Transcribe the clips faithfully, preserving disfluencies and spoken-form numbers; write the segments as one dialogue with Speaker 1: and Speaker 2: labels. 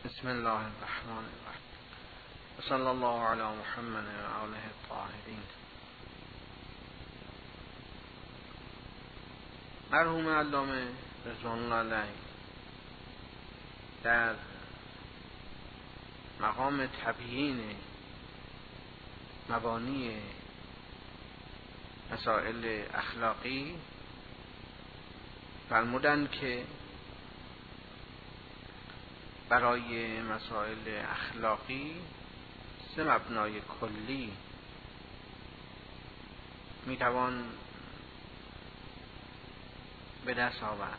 Speaker 1: بسم الله الرحمن الرحیم و صلی الله علی محمد و آله الطاهرین. مرحوم علامه رضوان الله علیه در مقام تبیین مبانی مسائل اخلاقی فرمودند که برای مسائل اخلاقی سه مبنای کلی میتوان به دست آورد.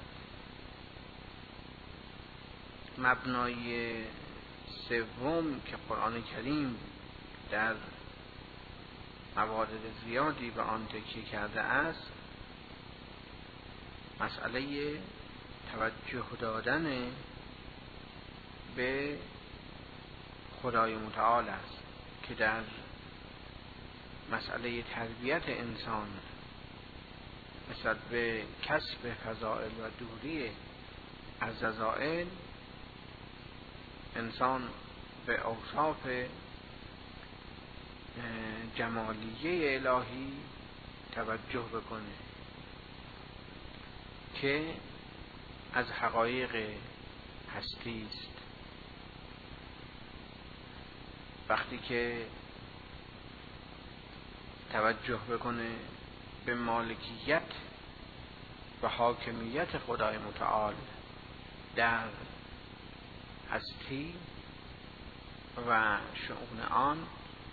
Speaker 1: مبنای سوم که قرآن کریم در موارد زیادی به آن تکیه کرده است، مسئله توجه دادن به خدای متعال است که در مسئله تربیت انسان نسبت به کسب فضائل و دوری از رذائل انسان به اوصاف جمالیه الهی توجه بکنه که از حقایق هستی است. وقتی که توجه بکنه به مالکیت و حاکمیت خدای متعال در هستی و شؤون آن،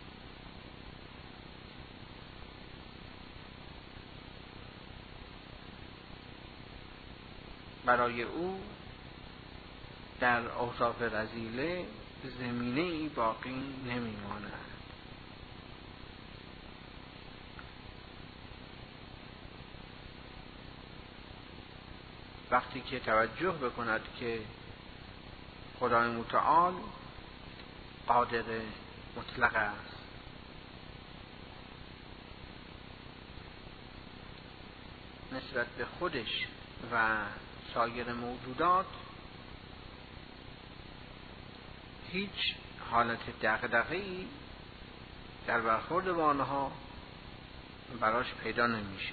Speaker 1: برای او در اوصاف رذیله زمینه ای باقی نمیماند. وقتی که توجه بکند که خدای متعال قادر مطلق است، نسبت به خودش و سایر موجودات هیچ حالت دغدغه‌ای در برخورد با آنها براش پیدا نمیشه.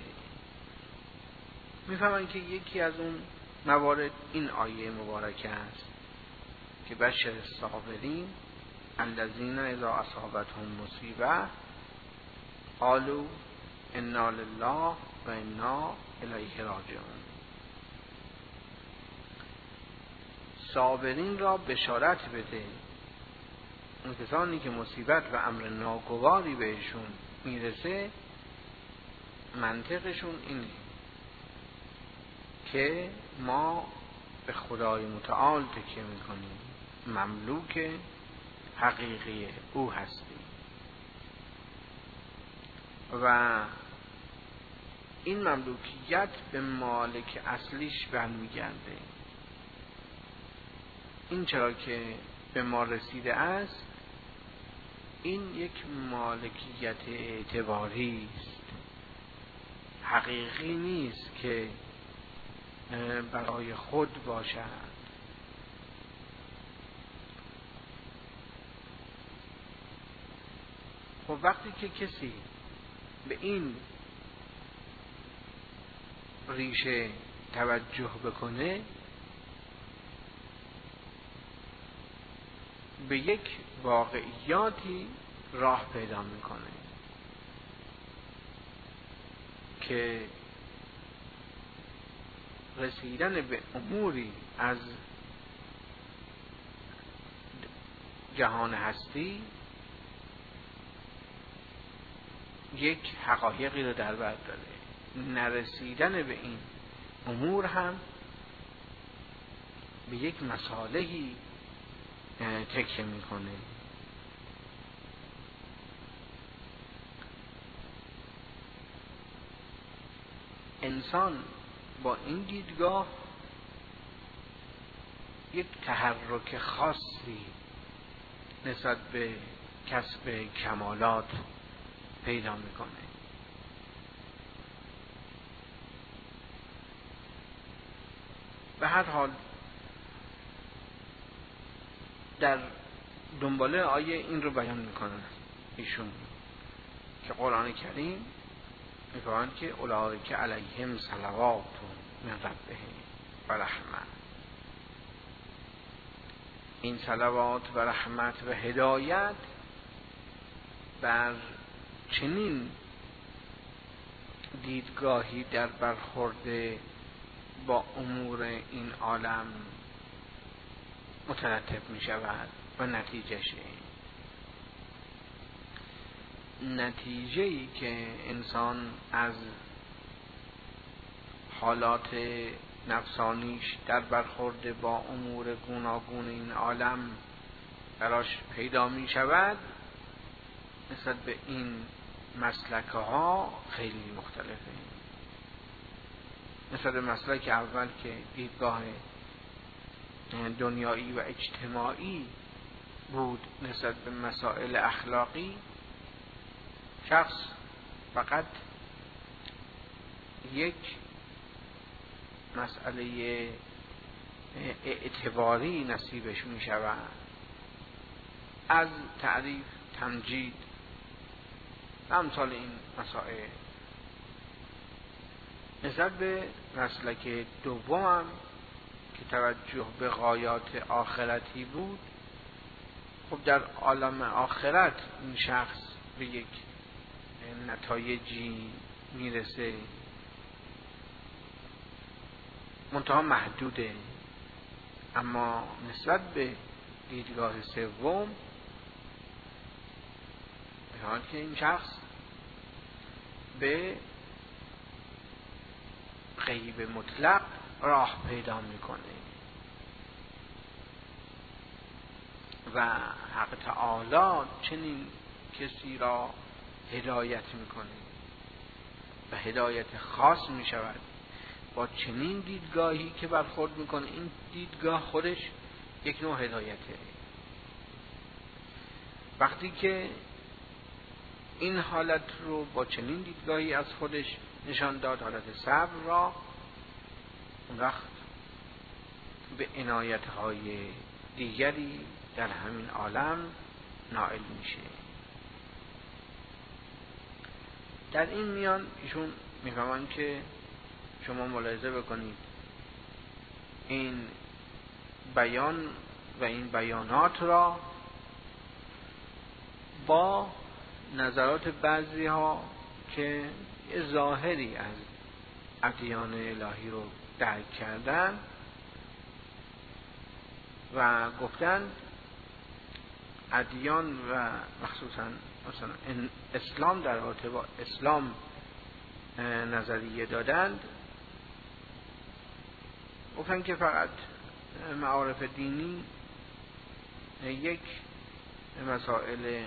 Speaker 1: میفهمن که یکی از اون موارد این آیه مبارکه است که بشر الصابرین الذین اذا اصابتهم مصیبه قالوا انا لله و انا الیه راجعون. صابرین را بشارت بده، اون کسانی که مصیبت و امر ناگواری بهشون میرسه منطقشون اینه که ما به خدای متعال تکیه میکنیم، مملوک حقیقی او هستیم و این مملوکیت به مالک اصلیش برمیگرده. این چرا که به ما رسیده است، این یک مالکیت اعتباری است، حقیقی نیست که برای خود باشد. خب وقتی که کسی به این ریشه توجه بکنه، به یک واقعیاتی راه پیدا میکنه که رسیدن به اموری از جهان هستی یک حقایقی رو در بر داره، نرسیدن به این امور هم به یک مصالحی تکیه میکنه. انسان با این دیدگاه یک تحرک خاصی نسبت به کسب کمالات پیدا میکنه. به هر حال در دنباله آیه این رو بیان میکنن ایشون که قرآن کریم میگوید که اولئک علیهم صلوات من ربهم و رحمه. این صلوات و رحمت و هدایت بر چنین دیدگاهی در برخورد با امور این عالم مترتب می شود و نتیجه نتیجه‌ای که انسان از حالات نفسانیش در برخورد با امور گوناگون این عالم براش پیدا می شود نسبت به این مسلکه ها خیلی مختلفه. نسبت به مسلک اول که دیدگاه دنیایی و اجتماعی بود نسبت به مسائل اخلاقی، شخص فقط یک مسئله اعتباری نصیبش می شود از تعریف، تمجید و امثال این مسائل. نسبت به مسلک دوم که توجه به غایات آخرتی بود، خب در عالم آخرت این شخص به یک نتایجی میرسه منتها محدوده. اما نسبت به دیدگاه سوم به حال که این شخص به غیب مطلق راه پیدا میکنه و حق تعالی چنین کسی را هدایت میکنه و هدایت خاص میشود با چنین دیدگاهی که برخورد میکنه. این دیدگاه خودش یک نوع هدایته. وقتی که این حالت رو با چنین دیدگاهی از خودش نشان داد، حالت صبر را، اون وقت به عنایت‌های دیگری در همین عالم نائل میشه. در این میان ایشون میفهمن که شما ملاحظه بکنید این بیان و این بیانات را با نظرات بعضی ها که ظاهری از ادیان الهی رو درک کردن و گفتن ادیان و مخصوصا مثلا اسلام در رابطه با اسلام نظریه دادند، گفتن که فقط معارف دینی یک مسائل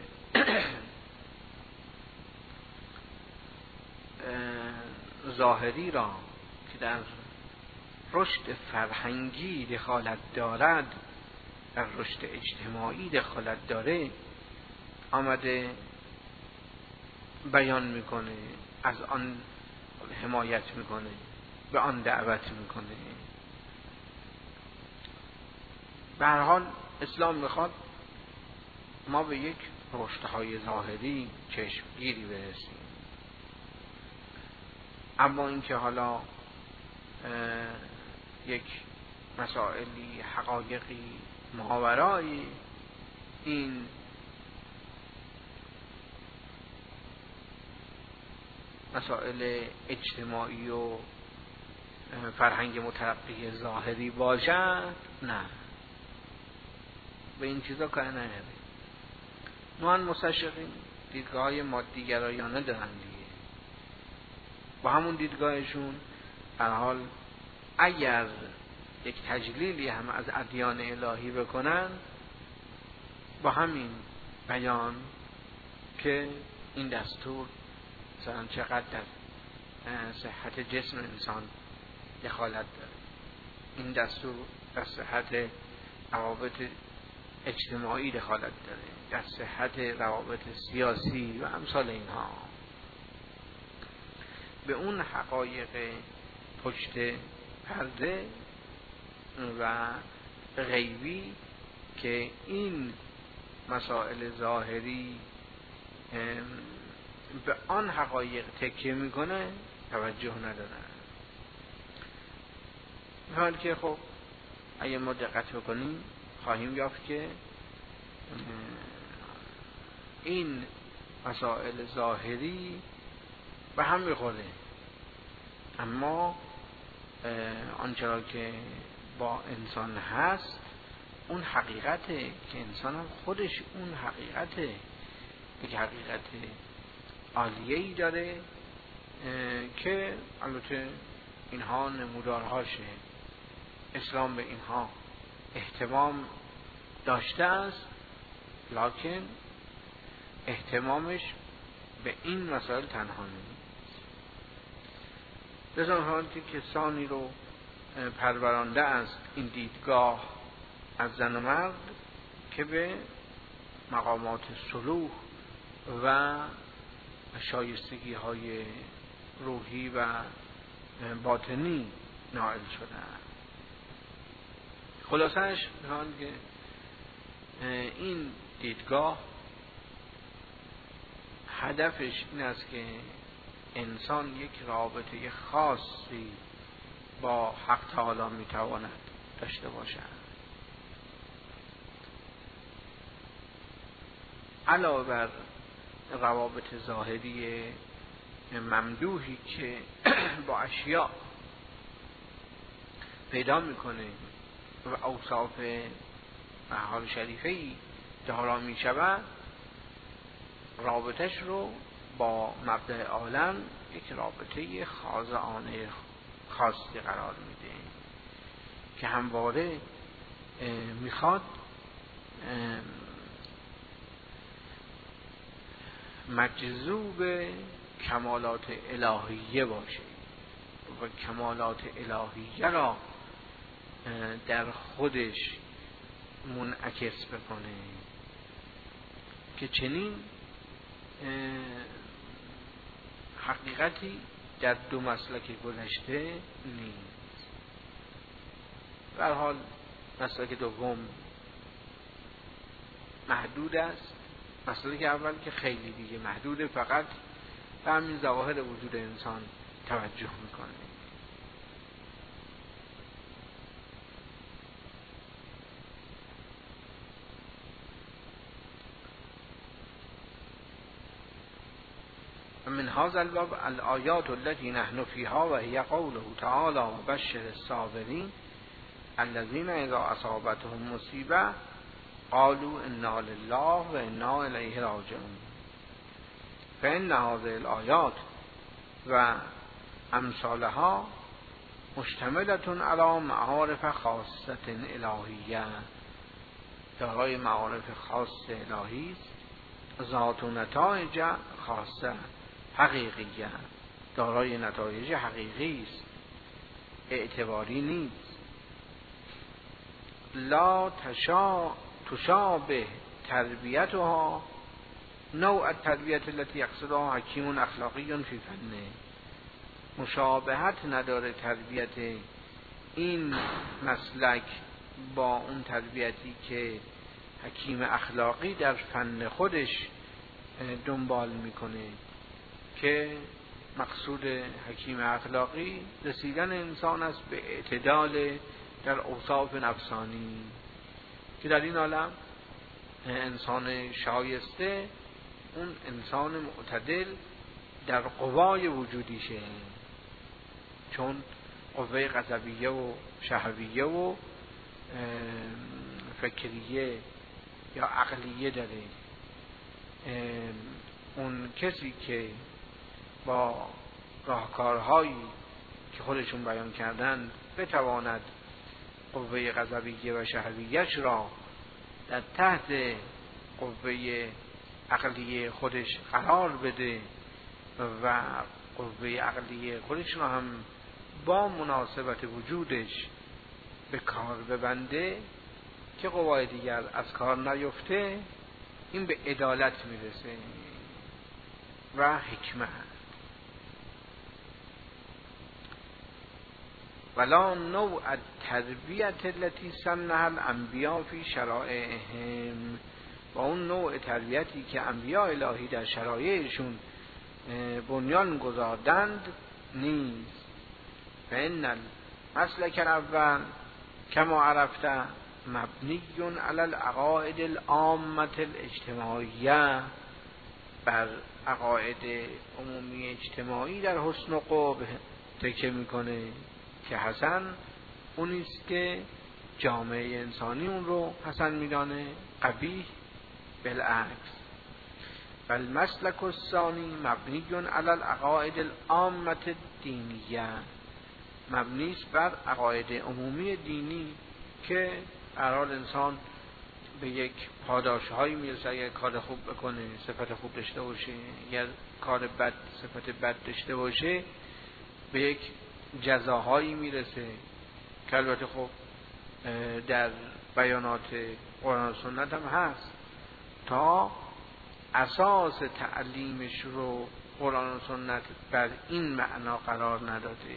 Speaker 1: ظاهری را که در رشد فرهنگی دخالت دارد، در رشد اجتماعی دخالت داره، آمده بیان میکنه، از آن حمایت میکنه، به آن دعوت میکنه. به هر حال اسلام میخواد ما به یک رشدهای ظاهری چشمگیری برسیم. اما اینکه حالا یک مسائلی، حقایقی ماورای این مسائل اجتماعی و فرهنگ مترقی ظاهری باشد، نه، به این چیزا کار نداره. نوعاً مستشرقین دیدگاه های مادیگرایانه دارن دیگه، با همون دیدگاهشون هر حال اگر یک تجلیلی هم از ادیان الهی بکنن، با همین بیان که این دستور مثلا چقدر در صحت جسم انسان دخالت داره، این دستور در صحت روابط اجتماعی دخالت داره، در صحت روابط سیاسی و امثال اینها، به اون حقایق پشت پرده و غیبی که این مسائل ظاهری به آن حقایق تکیه میکنه توجه ندارن. حال که خب اگه ما دقت بکنیم خواهیم یافت که این مسائل ظاهری به هم میخوره، اما آنچه که با انسان هست اون حقیقته که انسان هم خودش اون حقیقته، یک حقیقت عالیه‌ای داره که البته اینها نمودارهاشه. اسلام به اینها اهتمام داشته است، لکن اهتمامش به این مسائل تنها نیست. لذا حالتی کسانی رو پرورانده است این دیدگاه از زن و مرد که به مقامات صلوح و شایستگی های روحی و باطنی نائل شدن. خلاصش می‌خوام که این دیدگاه هدفش این است که انسان یک رابطه خاصی با حق تعالی میتواند داشته باشد. علاوه بر روابط ظاهری ممدوحی که با اشیاء پیدا میکنه و اوصاف و حال شریفه‌ای دارا میشود، رابطش رو با مبدأ عالم یک رابطه خاضعانه خاصی قرار میده که همواره میخواد مجذوب کمالات الهیه باشه و کمالات الهیه را در خودش منعکس بکنه، که چنین حقیقتی در دو مسلک گذشته نیست. به هر حال مسلک دوم محدود است، مسلک اول که خیلی دیگه محدوده، فقط به همین ظواهر وجود انسان توجه میکنه. من هذا الباب الآیات التي نحن فيها وهي قوله تعالى وبشر الصابرين الذين اذا اصابتهم مصیبه قالوا انا لله و انا الیه راجعون. فإن هذه الآیات و امثالها مشتملة على معارف خاصة الهیه، دارای معارف خاص الهی است، ذات و نتایج خاصه حقیقیه، دارای نتایج حقیقی است، اعتباری نیست. لا تشا تشابه تربیتها نوع التربیت التي یقصدها حکیم اخلاقی فی فنه. مشابهت نداره تربیت این مسلک با اون تربیتی که حکیم اخلاقی در فن خودش دنبال میکنه، که مقصود حکیم اخلاقی رسیدن انسان است به اعتدال در اوصاف نفسانی، که در این عالم انسان شایسته اون انسان معتدل در قوای وجودیشه، چون قوه غضبیه و شهویه و فکریه یا عقلیه داره. اون کسی که با راهکارهایی که خودشون بیان کردن بتواند قوه غضبیه و شهویش را در تحت قوه عقلیه خودش قرار بده و قوه عقلیه خودش را هم با مناسبت وجودش به کار ببنده که قوای دیگر از کار نیفته، این به عدالت میرسه و حکمت. ولا نوع تربیت التي سنها الانبیاء فی شرائعهم، و اون نوع تربیتی که انبیاء الهی در شرایعشون بنیان گذاردند نیست. فإن المسلک الاول کما عرفت مبنی علی العقائد العامة الاجتماعیه، بر عقاید عمومی اجتماعی در حسن و قبح تکیه میکنه که حسن اونیست که جامعه انسانی اون رو حسن میدانه، قبیح بالعکس. فالمسلک الثانی مبنی علی العقائد العامة الدینیه، مبنی است بر عقاید عمومی دینی که هر حال انسان به یک پاداشهایی میرسه. اگر کار خوب بکنه صفت خوب داشته باشه، اگر کار بد صفت بد داشته باشه به یک جزاهایی میرسه که البته خب در بیانات قرآن و سنت هم هست. تا اساس تعلیمش رو قرآن و سنت بر این معنا قرار نداده،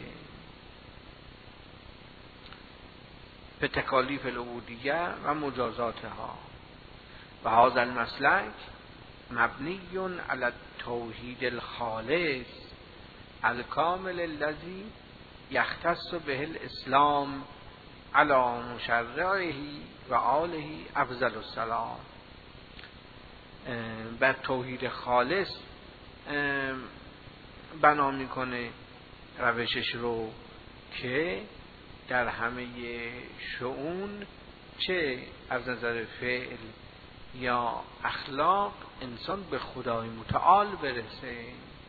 Speaker 1: به تکالیف العبودیه و مجازاتها. و هذا المسلک مبنی علی التوحید الخالص الکامل الذی یختص به الاسلام علی مشرعه و آله افضل السلام. بر توحید خالص بنا میکنه روشش رو که در همه شؤون چه از نظر فعل یا اخلاق انسان به خدای متعال برسه.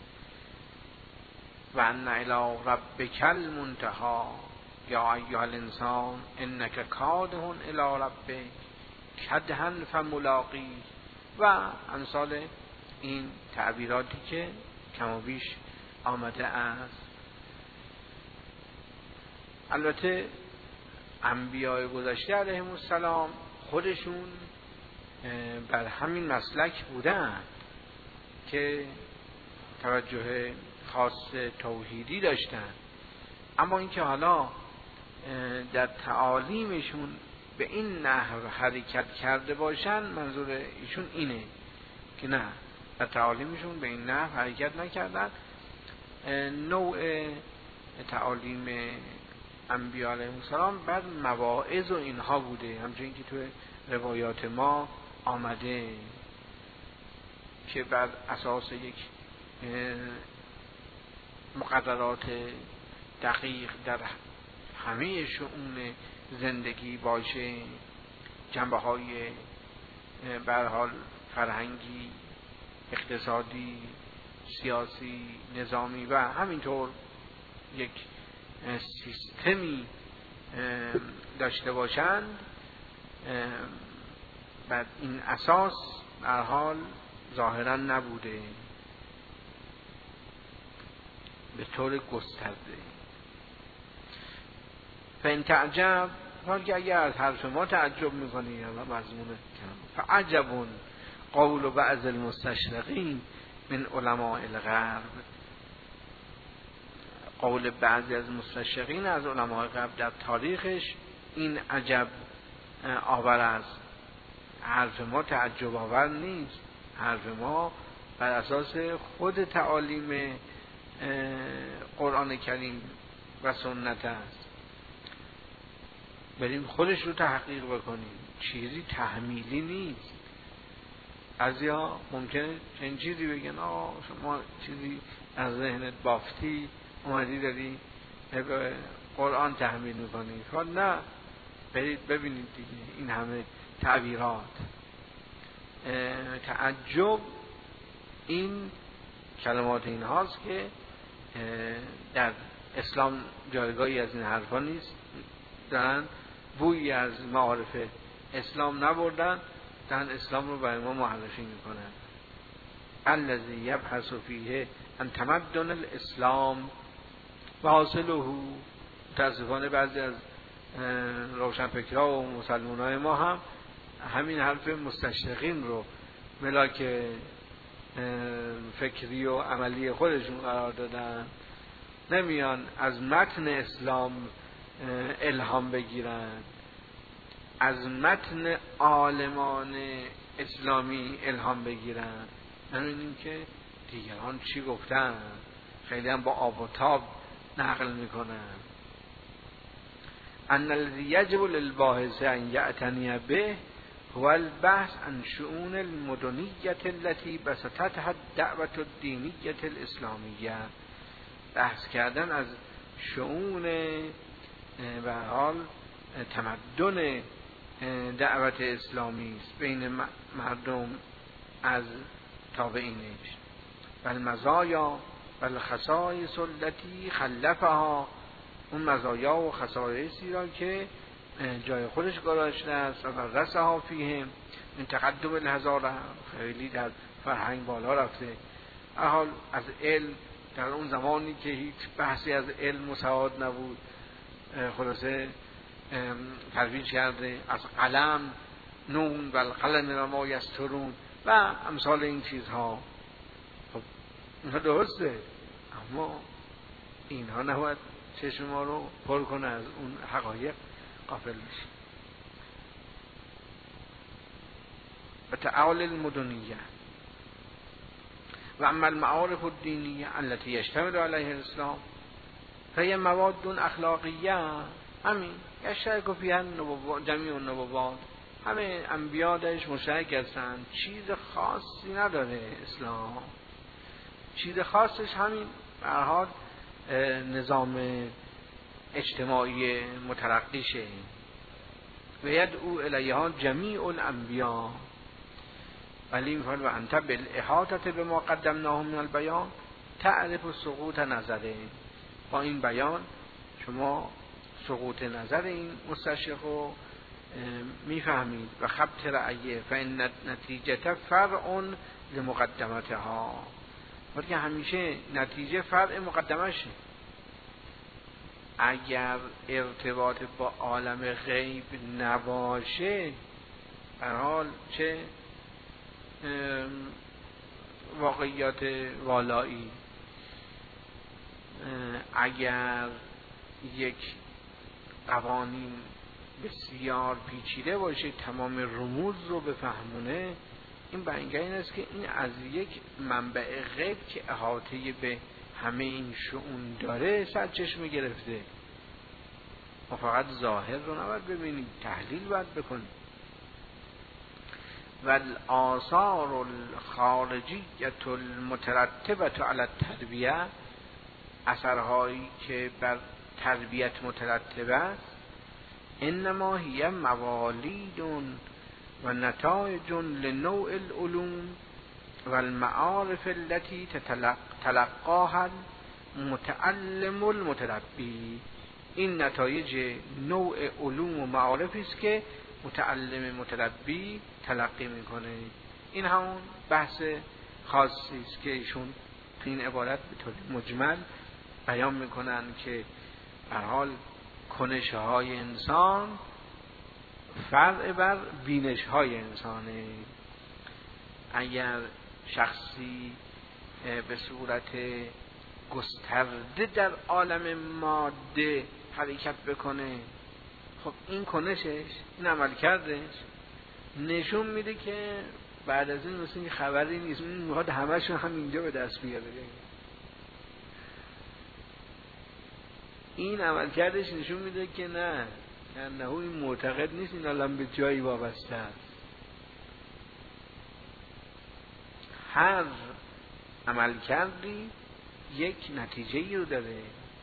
Speaker 1: و ان الی ربک المنتهی یا ایها الانسان انک کادح الی ربک کدحا فملاقی و امثال این تعبیراتی که کم و بیش آمده است. البته انبیاء گذشته علیهم السلام خودشون بر همین مسلک بودند که توجه خاص توحیدی داشتند، اما اینکه حالا در تعالیمشون به این نحو حرکت کرده باشن، منظور ایشون اینه که نه، در تعالیمشون به این نحو حرکت نکردن. نوع تعالیم انبیاء علیهم السلام بر مواعظ و اینها بوده، همچنین که تو روایات ما آمده که بر اساس یک مقررات دقیق در همه شؤون زندگی باشه، جنبه های به هر حال فرهنگی، اقتصادی، سیاسی، نظامی و همینطور یک سیستمی داشته باشند. بر این اساس در حال ظاهرا نبوده به طور گسترده. فان تعجب، که اگر از حرف ما تعجب میکنی یا مضمون فعجب قول بعض المستشرقین من علماء الغرب، قول بعضی از مستشرقین از علماء غرب در تاریخش این عجب آور است. حرف ما تعجب آور نیست، حرف ما بر اساس خود تعالیم قرآن کریم و سنت است. بریم خودش رو تحقیق بکنیم، چیزی تحمیلی نیست. بعضیا ممکنه چنین چیزی بگن آه شما چیزی از ذهنت بافتی اومدی داری قرآن تحمیل میکنی. خب نه، برید ببینید دیگه این همه تعبیرات. تعجب این کلمات این هاست که در اسلام جایگاهی از این حرفا نیست، دارن بویی از معارف اسلام نبردن، دارن اسلام رو برای ما معرفی میکنن. الذی یبحث فیه ان تمدن الاسلام و حاصله. متاسفانه بعضی از روشنفکرها و مسلمانای ما هم همین حرف مستشرقین رو ملاک فکری و عملی خودشون قرار دادن. نمیان از متن اسلام الهام بگیرن، از متن عالمان اسلامی الهام بگیرن. نمیدونیم که دیگران چی گفتن، خیلی هم با آب و تاب نقل میکنن. ان الذی یجب للباحث ان یعتنی به هو البحث عن شؤون المدنیة التي بسطتها الدعوة الدینیة الاسلامیه. بحث کردن از شؤون به حال تمدن دعوت اسلامی است بین مردم از تابعینش. و المزایا و الخصائص التي خلفها، اون مزایا و خصایصی را که جای خودش گذاشته است و رسها فیهم من تقدم الحضاره، خیلی در فرهنگ بالا رفته. هر حال از علم در اون زمانی که هیچ بحثی از علم و سواد نبود، خلاصه ترویج کرده از قلم، نون و القلم و ما یسطرون و امثال این چیزها. خب اینها درسته، اما اینها نباید چشم ما رو پر کنه از اون حقایق غافل بشیم. و تعال المدنیه و اما المعارف الدینیه التي یشتمل علیها الاسلام فهي مواد اخلاقیه، همین یشترک فیها جمیع النبوات، همه انبیا درش مشترک هستند، چیز خاصی نداره اسلام. چیز خاصش همین به هر حال نظام اجتماعی مترقیشه. و یدعو الیها جمیع الانبیا. ولی میفرد و انت بالاحاطه بما قدمناه من البیان تعرف سقوط نظره. با این بیان شما سقوط نظر این مستشرق رو میفهمید. و خبط رأیه فإن نتیجه فرع لمقدمتها، ولی همیشه نتیجه فرع مقدمشه. اگر ارتباط با عالم غیب نباشه، به هر حال چه واقعیات والایی، اگر یک قوانین بسیار پیچیده باشه تمام رموز رو بفهمونه، این برای این است که این از یک منبع غیب که احاطه به همه این شؤون داره سرچشمه گرفته. ما فقط ظاهر رو نباید ببینیم، تحلیل باید بکنیم. و الآثار الخارجیه المترتبه علی التربیه، اثرهایی که بر تربیت مترتبه است، انما هی موالید و نتایج لنوع العلوم و المعارف التي تتلقاها المتعلم المتربی. این نتایج نوع علوم و معارفی است که متعلم متربی تلقی میکنه. این همون بحث خاصی است که ایشون تو این عبارت به طور مجمل بیان میکنن که به هر حال کنش های انسان فرع بر بینش های انسانه. اگر شخصی به صورت گسترده در عالم ماده حرکت بکنه، خب این کنشش، این عمل کردش نشون میده که بعد از این مثل این خبری نیست، این میخواد همه‌شون هم اینجا به دست بیاره. این عمل کردش نشون میده که نه، نه این معتقد نیست این عالم به جایی وابسته است. هر عمل کردی یک نتیجه‌ای رو داره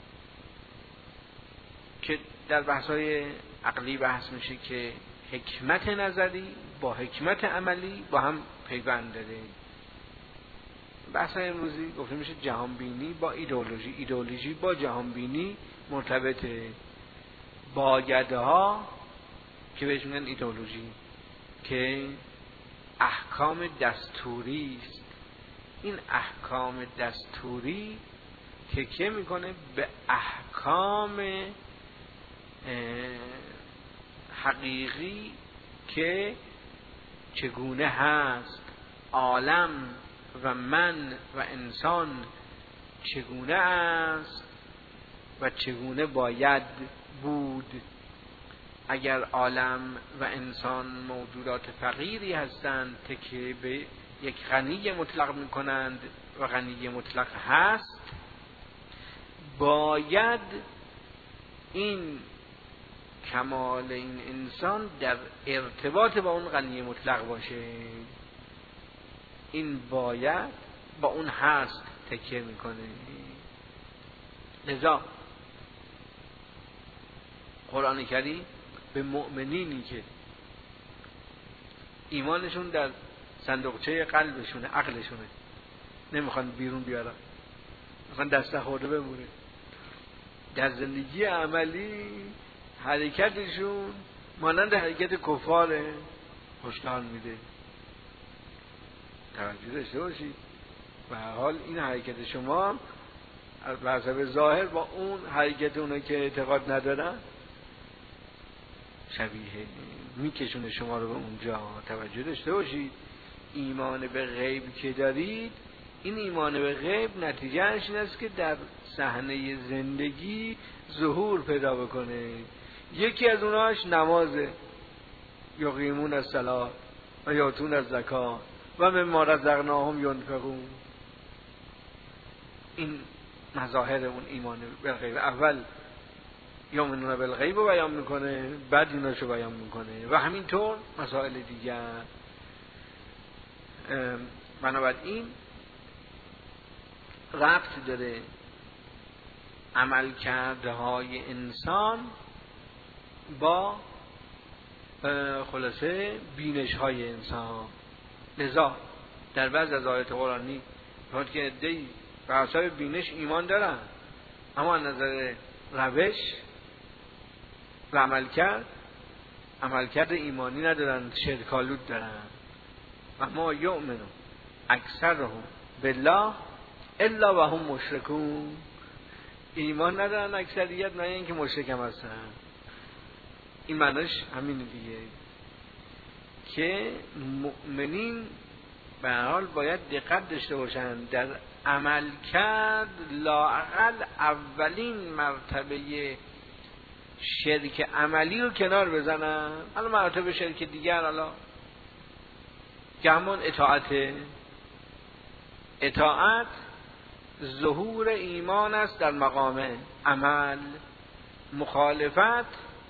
Speaker 1: که در بحث‌های عقلی بحث میشه که حکمت نظری با حکمت عملی با هم پیوند داره. بحث‌های امروزی گفته میشه جهانبینی با ایدئولوژی، ایدئولوژی با جهانبینی مرتبطه. بایدها که بهش میگن ایدئولوژی که احکام دستوری است، این احکام دستوری تکیه میکنه به احکام حقیقی که چگونه هست عالم و من و انسان چگونه است و چگونه باید بود اگر عالم و انسان موجودات فقیری هستند تکیه به یک غنی مطلق میکنند و غنی مطلق هست، باید این کمال این انسان در ارتباط با اون غنی مطلق باشه. این باید با اون هست تکیه میکنه. لذا قرآن کریم به مؤمنینی که ایمانشون در صندوقچه قلبشونه، عقلشونه، نمیخوان بیرون بیارن، میخوان دست خورده بمونه، در زندگی عملی حرکتشون مانند حرکت کفاره، هشدار میده. توجه داشته باشید. به هر حال این حرکت شما از حسب ظاهر با اون حرکت اونه که اعتقاد ندارن شبیه، میکشونه شما رو به اونجا. توجه داشته باشید. ایمان به غیب که دارید، این ایمان به غیب نتیجهش این است که در صحنه زندگی ظهور پیدا بکنه. یکی از اوناش نمازه، یقیمون الصلاة و یاتون الزکات و مما رزقناهم ینفقون. این مظاهر اون ایمان بالغیب. اول یؤمنون بالغیب رو بیان میکنه، بعد ایناشو بیان میکنه و همینطور مسائل دیگر. بنابراین ربط داره عمل کرده های انسان با خلاصه بینش های انسان. لذا در بعض از آیات قرآنی وقتی که عده‌ای به حساب بینش ایمان دارن اما از نظر روش و عمل کرد عمل کرد ایمانی ندارن، شرکالود دارن. اما یؤمنون اکثرهم بالله الا و هم مشرکون. ایمان ندارن اکثریت، نه اینکه مشرک هم هستن. این معناش همینه دیگه، که مؤمنین به هر حال باید دقت داشته باشن در عمل کرد، لااقل اولین مرتبه شرک عملی رو کنار بزنن. حالا مرتبه شرک دیگر، حالا که همون اطاعت. اطاعت ظهور ایمان است در مقام عمل، مخالفت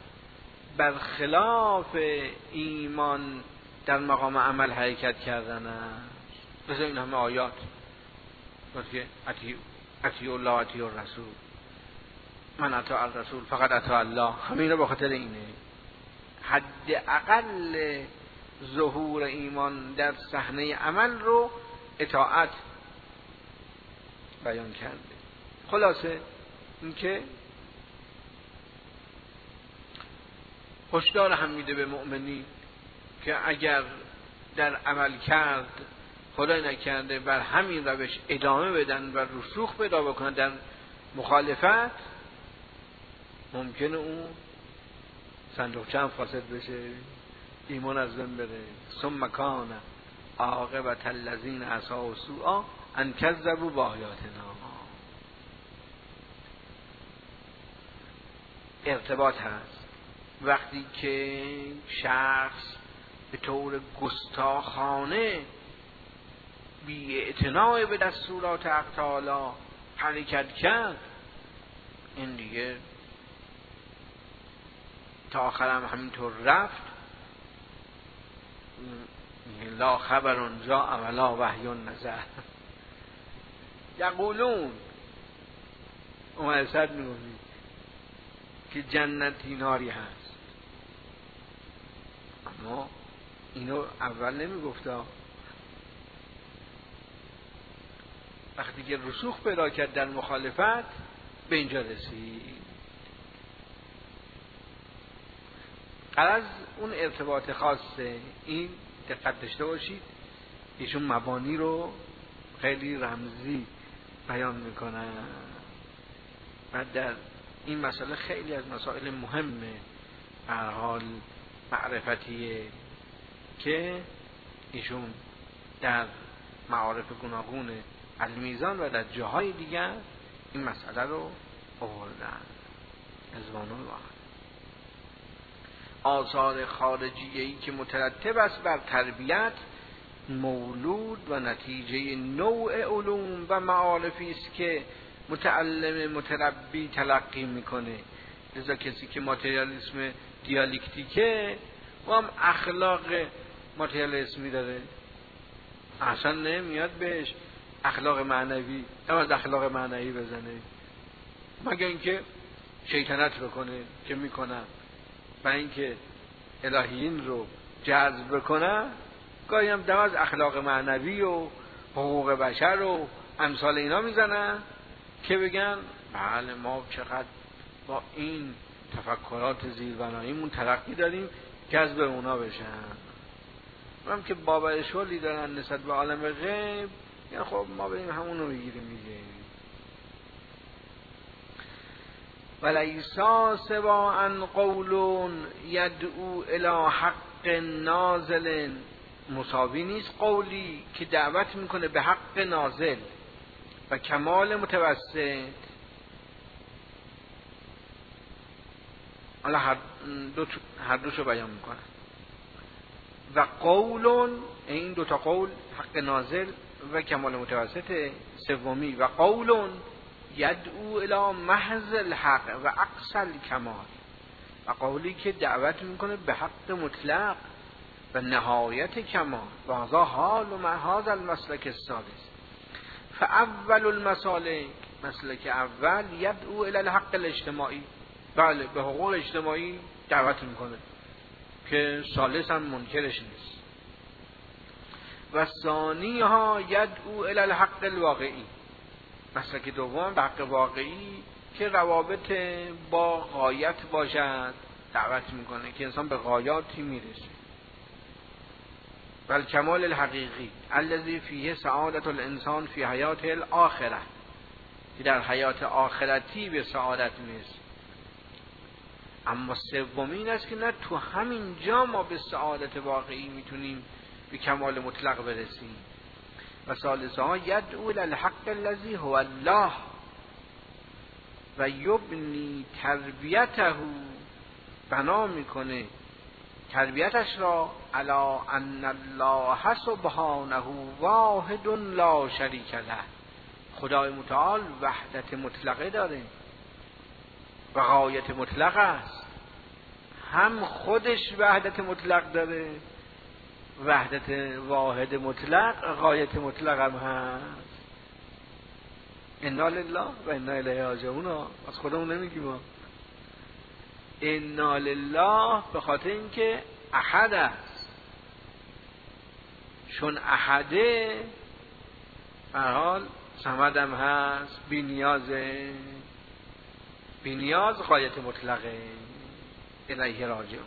Speaker 1: برخلاف ایمان در مقام عمل حرکت کردن است. مثل این همه آیات که اطیعوا الله و اطیعوا الرسول، من اطاع الرسول فقط اطاع الله. همین رو به خاطر اینه حداقل ظهور ایمان در صحنه عمل رو اطاعت بیان کرده. خلاصه اینکه هشدار هم میده به مؤمنین که اگر در عمل کرد خدای نکرده بر همین روش ادامه بدن و رسوخ پیدا بکنن در مخالفت، ممکنه اون صندوقچه هم فاسد بشه، ایمان از بین بره. ثم کان عاقبت الذین اساءوا سوءا ان کذبوا بآیاتنا. ارتباط هست. وقتی که شخص به طور گستاخانه بی اعتناء به دستورات حق تعالی حرکت کرد، این دیگه تا آخرم همینطور رفت. لا خبر جاء ولا وحی نزل. یقولون اومد سر میگوید که جنتی ناری هست، اما اینو اول نمیگفتا. وقتی که رسوخ پیدا کرد در مخالفت به اینجا رسید. غرض اون ارتباط خاصه. این دقت داشته باشید، ایشون مبانی رو خیلی رمزی بیان میکنن و در این مسئله خیلی از مسائل مهمه به هر حال معرفتیه که ایشون در معارف گوناگون المیزان و در جاهای دیگر این مسئله رو آوردن. رضوان الله. آثار خارجیه‌ای که مترتب است بر تربیت مولود و نتیجه نوع علوم و معارفی است که متعلم متربی تلقی میکنه. لذا کسی که ماتریالیسم دیالکتیکه و هم اخلاق ماتریالیسمی داره، اصلا نمیاد بهش اخلاق معنوی از اخلاق معنوی بزنه، مگر اینکه شیطنت بکنه که میکنن و اینکه الهیین رو جذب بکنن، گاهی هم دم از اخلاق معنوی و حقوق بشر و امثال اینا میزنن که بگن بله ما چقدر با این تفکرات زیربناییمون ترقی داریم، جذب اونا بشن. هم که باور شغلی دارن نسبت به عالم غیب، یا خب ما بریم همونو بگیریم دیگه. ولیسا سوا ان قول یدعو الی حق نازل، مساوی نیست قولی که دعوت میکنه به حق نازل و کمال متوسط. حالا هر دو هر دوشو بیان میکنه. و قول، این دوتا قول حق نازل و کمال متوسط، سومی و قول یدعو الی محض الحق و اقصى الکمال، و قولی که دعوت میکنه به حق مطلق و نهایت کمال. و هذا حال و هذا المسلک الثالث. فاول المسالک، مسلک اول، یدعو الی الحق الاجتماعی، بله به حقوق اجتماعی دعوت میکنه که ثالث هم منکرش نیست. و ثانی ها یدعو الی الحق الواقعی، مسلک دوم به حق واقعی که روابط با غایت باشد دعوت میکنه که انسان به غایاتی میرسه. و الکمال الحقیقی الذی فیه سعادت الانسان فی حیات الاخره، که در حیات آخرتی به سعادت میرسه. اما سومین است که نه تو همین جا ما به سعادت واقعی میتونیم به کمال مطلق برسیم. و ثالثها یدعو الی الحق الذی هو الله و یبنی تربیته، بنا میکنه تربیتش را علی ان الله سبحانه واحد لا شریک له، خدای متعال وحدت مطلقه داره و غایت مطلق است. هم خودش وحدت مطلق داره، وحدت واحد مطلق، غایت مطلق هم هست. انا لله و انا الیه راجعون. از خودمون نمیگیم ما انا لله به خاطر اینکه احد است، چون احده هر حال صمد هم هست، بی نیازه، بی نیاز غایت مطلقه، الیه راجعون.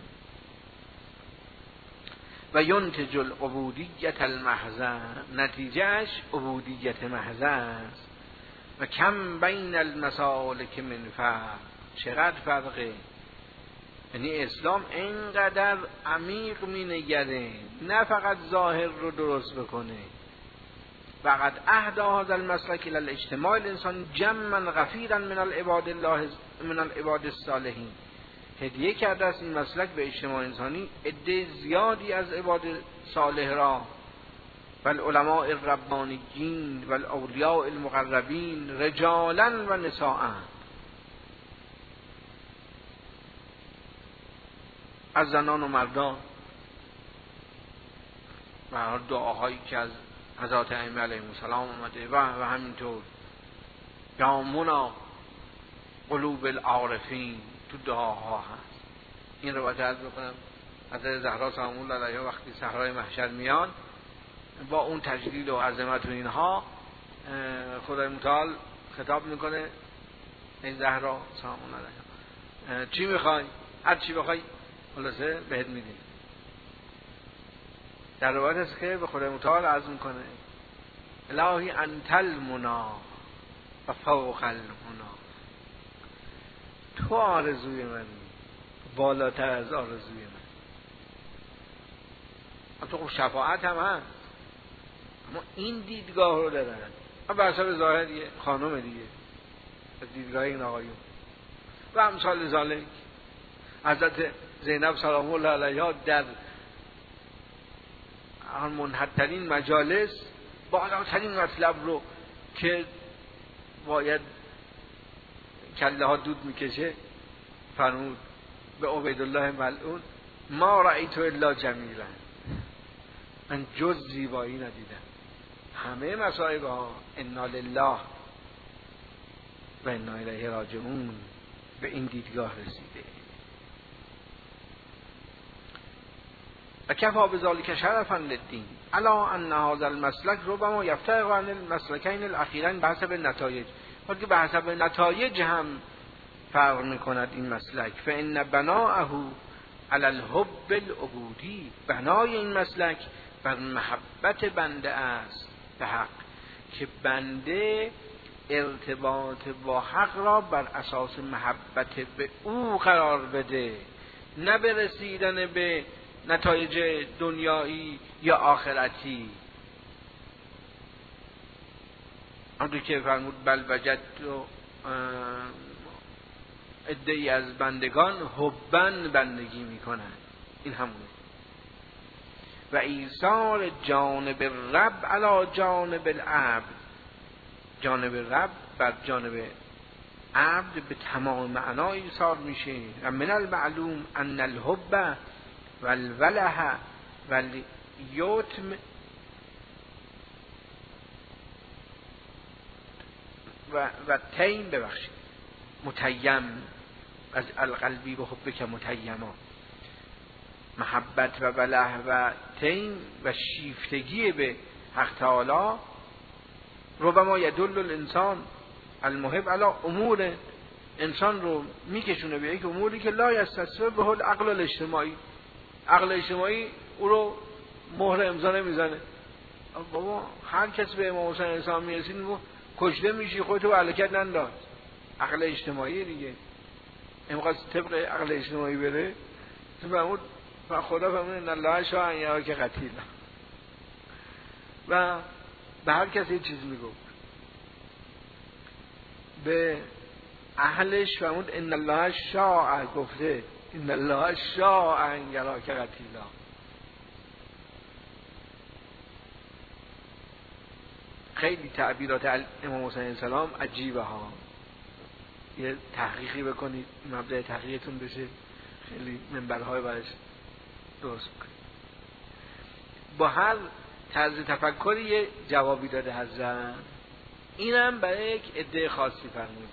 Speaker 1: و ینتج العبودیت المحضه، نتیجهش عبودیت محضه است. و کم بین المسالک من فرق، چقدر فرقه. یعنی اسلام اینقدر عمیق می نگره، نه فقط ظاهر رو درست بکنه. وقد اهدى هذا المسلك الى الاجتماع الانسان جمعا غفيرا من العباد الله من العباد الصالحین، هدیه کرده است این مسلک به اجتماع انسانی عده زیادی از عباد صالح را، و العلماء الربانیین و الاولیاء المقربین رجالا و نساء، از زنان و مردان. و دعاهایی که از حضرات ائمه علیهم السلام اومده و و همینطور یا منا قلوب العارفین تو دعاها هست. این رو عرض بکنم حضرت زهرا سلام الله علیها وقتی صحرای محشر میان با اون تجلیل و عظمت و اینها، خدای متعال خطاب میکنه ای زهرا سلام الله علیها چی میخوای؟ هر چی بخوای خلاصه بهت میدیم. در روایت است که به خدای متعال عرض میکنه الهی انت المنا و فوق المنا، تو آرزوی من بالاتر از آرزوی من. تو خب شفاعت هم هست، اما این دیدگاه رو دارن. اما بر حسب ظاهر یه خانم دیگه از دیدگاه این آقایون و امثال ذالک. حضرت زینب سلام الله علیها در آن منحدترین مجالس بالاترین مطلب رو که باید کله ها دود میکشه فرمود به عبیدالله ملعون ما رأیت الا جمیلا، من جز زیبایی ندیدم. همه مصائب ها انا لله و انا الیه راجعون به این دیدگاه رسیده. و کفا بذالک شرفا للدین الا ان هذا المسلک ربما یفترق عن المسلکین الاخیرین بحسب النتایج، ولی به حسب نتایج هم فرق میکند این مسلک. فان بناءه علی الحب العبودی، بنای این مسلک بر محبت بنده است به حق، که بنده ارتباط با حق را بر اساس محبت به او قرار بده، نه به رسیدن به نتایج دنیایی یا آخرتی. همونطور که فرمود بل وجد و عده‌ای از بندگان حبن بندگی میکنن، این همونه. و ایثار جانب رب علی جانب العبد، جانب رب بر جانب عبد به تمام معنا ایثار میشه. و من المعلوم ان الحب والوله والیتم و و تیم ببخشید متیم از القلبی به حب که متیما، محبت و وله و تیم و شیفتگی به حق تعالی ربما یدل الانسان المحب علی امور، انسان رو میکشونه به یک اموری که لا یستصوب به العقل الاجتماعی، عقل اجتماعی او رو مهر امضا نمیزنه. بابا هر کس به امام حسین اسلام میرسید میگه کشته میشی، خودتو به هلاکت ننداز. عقل اجتماعی دیگه، اینقدر طبق عقل اجتماعی بره فرمود و خدا فرمود ان الله شاء ان یراک قتیلا، و به هر کسی یه چیز میگفت. به اهلش فرمود ان الله شاء، گفته ان الله شاء ان یراک قتیلا. خیلی تعبیرات امام حسین السلام عجیبه ها. یه تحقیقی بکنید، مبدأ تحقیقتون بشه، خیلی منبرهای برش درست بکنید. با هر طرز تفکری یه جوابی داده حضرت. اینم برای یک عده خاصی فرموده،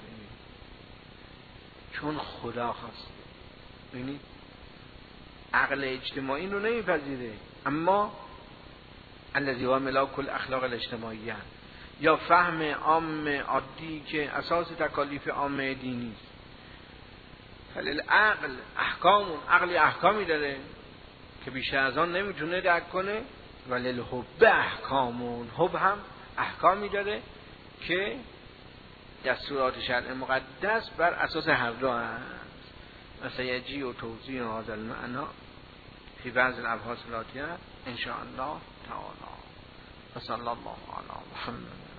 Speaker 1: چون خدا خواسته. ببینید عقل اجتماعی رو نمیپذیره، اما الذی هو ملاک الاخلاق الاجتماعیه، یا فهم عام عادی که اساس تکالیف عام دینی است. ولی عقل احکامون، عقلی احکامی داره که بیشتر از آن نمیتونه درک کنه. ولی الحب احکامون، حب هم احکامی داره که دستورات شرع مقدس بر اساس هر دو هست. مثلا یجی و توضیح هذا المعنی فی بعض الابحاث الاتیه ان شاء الله تعالی. و صلی الله علی محمد.